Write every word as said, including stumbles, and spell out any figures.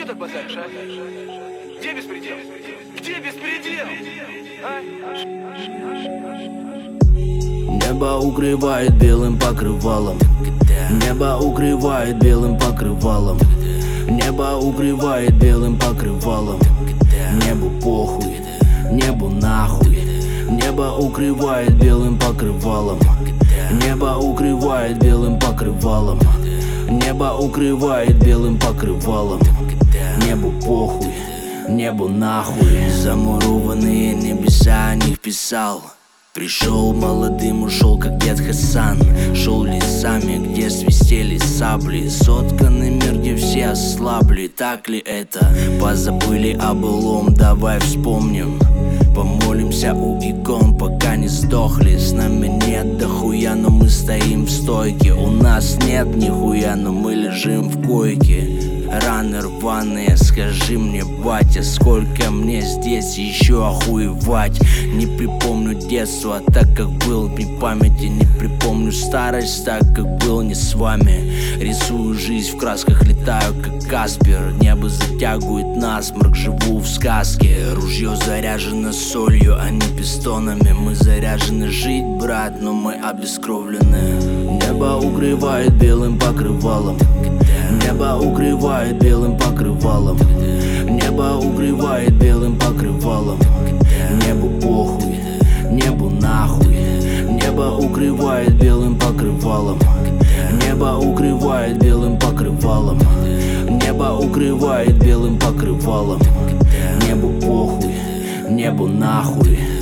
Че так базаришь, а? Где беспредел? Где беспредел? А? Небо укрывает белым покрывалом. Небо укрывает белым покрывалом. Небо укрывает белым покрывалом. Небу похуй, небу нахуй. Небо укрывает белым покрывалом. Небо укрывает белым покрывалом. Небо укрывает белым покрывалом. Небу похуй, небу нахуй. Замурованные небеса о них писал. Пришел молодым, ушел как дед Хасан. Шел лесами, где свистели сабли. Сотканный мир, где все ослабли. Так ли это? Позабыли о былом, давай вспомним. Помолимся у икон, пока не сдохли. С нами нет дохуя, но мы стоим в стойке. У нас нет нихуя, но мы лежим в койке. Раны рваные, скажи мне, батя, сколько мне здесь еще охуевать? Не припомню детство, так как был без памяти. Не припомню старость, так как был не с вами. Рисую жизнь в красках, летаю как Каспер. Небо затягивает насморк, живу в сказке. Ружье заряжено солью, а не пистонами. Мы заряжены жить, брат, но мы обескровлены. Небо укрывает белым покрывалом. Небо укрывает белым покрывалом. Небо укрывает белым покрывалом. Небу похуй, небу нахуй. Небо укрывает белым покрывалом. Небо укрывает белым покрывалом. Небо укрывает белым покрывалом. Небу похуй, небу нахуй.